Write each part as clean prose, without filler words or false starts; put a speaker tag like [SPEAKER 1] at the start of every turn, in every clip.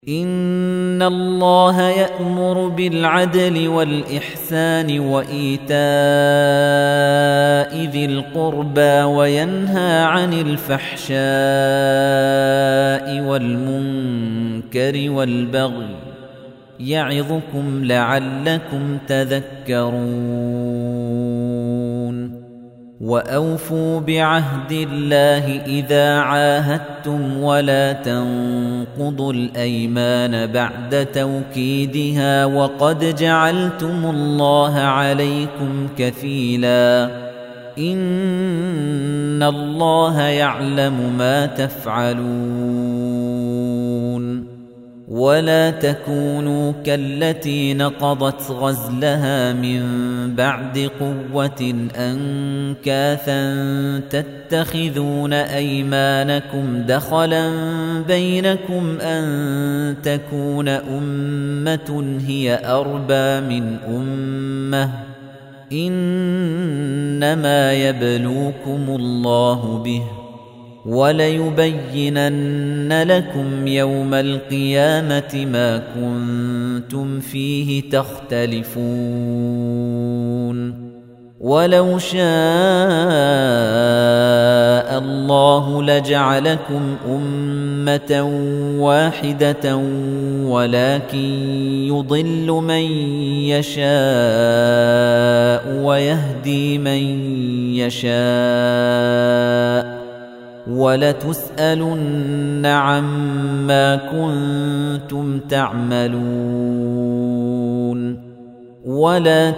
[SPEAKER 1] إن الله يأمر بالعدل والإحسان وإيتاء ذي القربى وينهى عن الفحشاء والمنكر والبغي يعظكم لعلكم تذكرون وأوفوا بعهد الله إذا عاهدتم ولا تنقضوا الأيمان بعد توكيدها وقد جعلتم الله عليكم كفيلا إن الله يعلم ما تفعلون ولا تكونوا كالتي نقضت غزلها من بعد قوة أنكاثا تتخذون أيمانكم دخلا بينكم أن تكون أمة هي أربى من أمة إنما يبلوكم الله به وليبينن لكم يوم القيامة ما كنتم فيه تختلفون ولو شاء الله لجعلكم أمة واحدة ولكن يضل من يشاء ويهدي من يشاء وَلَتُسْأَلُنَّ عَمَّا كُنتُمْ تَعْمَلُونَ وَلَا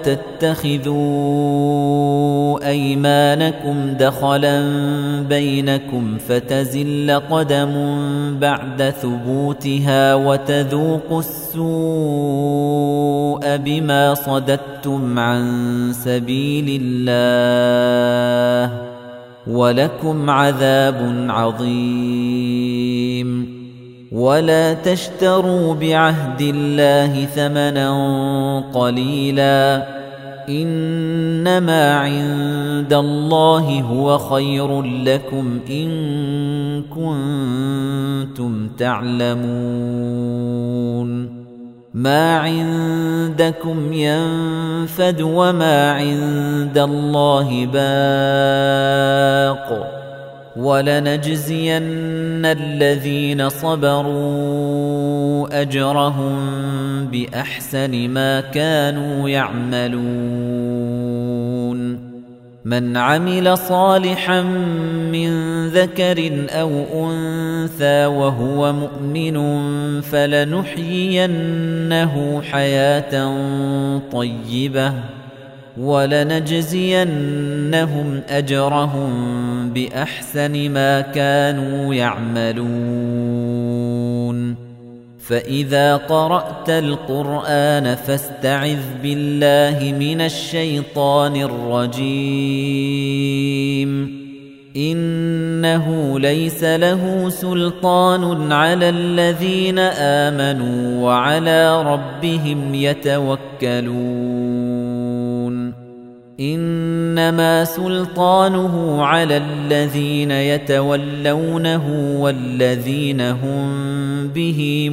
[SPEAKER 1] تَتَّخِذُوا أَيْمَانَكُمْ دَخَلًا بَيْنَكُمْ فَتَزِلَّ قَدَمٌ بَعْدَ ثُبُوتِهَا وَتَذُوقُوا السُّوءَ بِمَا صَدَدتُّمْ عَن سَبِيلِ اللَّهِ وَلَكُمْ عَذَابٌ عَظِيمٌ وَلَا تَشْتَرُوا بِعَهْدِ اللَّهِ ثَمَنًا قَلِيلًا إِنَّمَا عِندَ اللَّهِ هُوَ خَيْرٌ لَّكُمْ إِن كُنتُمْ تَعْلَمُونَ مَا عِندَكُمْ يَنفَدُ وَمَا عِندَ اللَّهِ بَاقٍ وَلَنَجْزِيَنَّ الَّذِينَ صَبَرُوا أَجْرَهُم بِأَحْسَنِ مَا كَانُوا يَعْمَلُونَ مَنْ عَمِلَ صَالِحًا مِّن ذَكَرٍ أَوْ أُنثَىٰ وَهُوَ مُؤْمِنٌ فَلَنُحْيِيَنَّهُ حَيَاةً طَيِّبَةً وَلَنَجْزِيَنَّهُمْ أَجْرَهُم بِأَحْسَنِ مَا كَانُوا يَعْمَلُونَ فَإِذَا قَرَأْتَ الْقُرْآنَ فَاسْتَعِذْ بِاللَّهِ مِنَ الشَّيْطَانِ الرَّجِيمِ إِنَّهُ لَيْسَ لَهُ سُلْطَانٌ عَلَى الَّذِينَ آمَنُوا وَعَلَى رَبِّهِمْ يَتَوَكَّلُونَ إِنَّمَا سُلْطَانُهُ عَلَى الَّذِينَ يَتَوَلَّوْنَهُ وَالَّذِينَ هُمْ بِهِ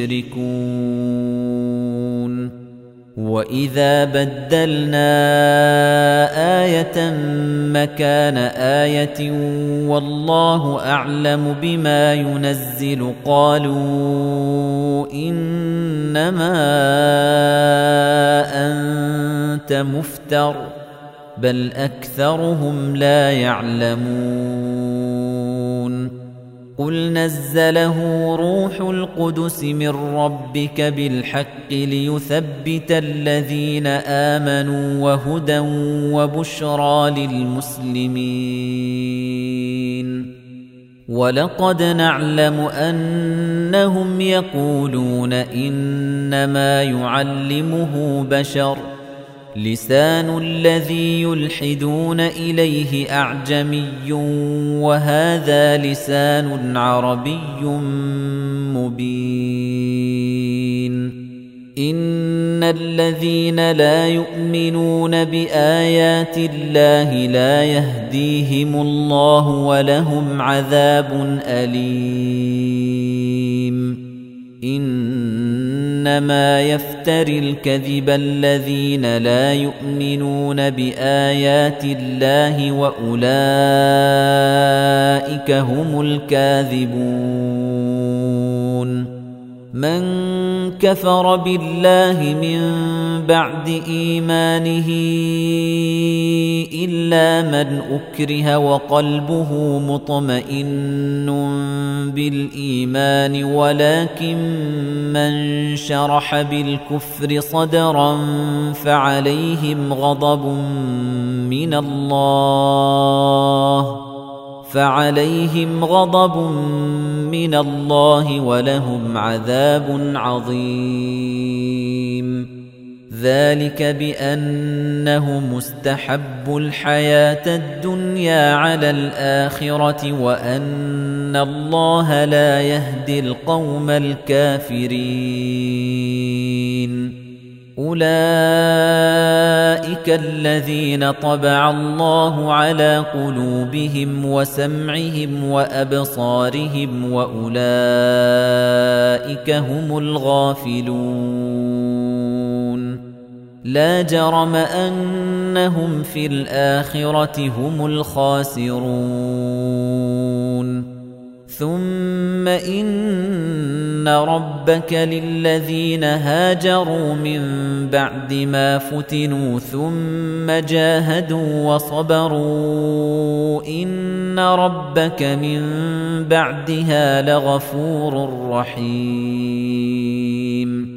[SPEAKER 1] مُشْرِكُونَ وَإِذَا بَدَّلْنَا آيَةً مَكَانَ آيَةٍ وَاللَّهُ أَعْلَمُ بِمَا يُنَزِّلُ قَالُوا إِنَّمَا أَنتَ مُفْتَرٍ بَلْ أَكْثَرُهُمْ لَا يَعْلَمُونَ قُلْ نَزَّلَهُ رُوحُ الْقُدُسِ مِنْ رَبِّكَ بِالْحَقِّ لِيُثَبِّتَ الَّذِينَ آمَنُوا وَهُدًى وَبُشْرَى لِلْمُسْلِمِينَ وَلَقَدْ نَعْلَمُ أَنَّهُمْ يَقُولُونَ إِنَّمَا يُعَلِّمُهُ بَشَرٌ لسان الذي يلحدون إليه أعجمي وهذا لسان عربي مبين إن الذين لا يؤمنون بآيات الله لا يهديهم الله ولهم عذاب أليم إنما يفتري الكذب الذين لا يؤمنون بآيات الله وأولئك هم الكاذبون من كفر بالله من بعد إيمانه إلا من أكره وقلبه مطمئن بالإيمان ولكن من شرح بالكفر صدرا فعليهم غضب من الله ولهم عذاب عظيم ذلك بأنهم مستحبوا الحياة الدنيا على الآخرة وأن الله لا يهدي القوم الكافرين أولئك الذين طبع الله على قلوبهم وسمعهم وأبصارهم وأولئك هم الغافلون لا جرم أنهم في الآخرة هم الخاسرون ثم إن ربك للذين هاجروا من بعد ما فتنوا ثم جاهدوا وصبروا إن ربك من بعدها لغفور رحيم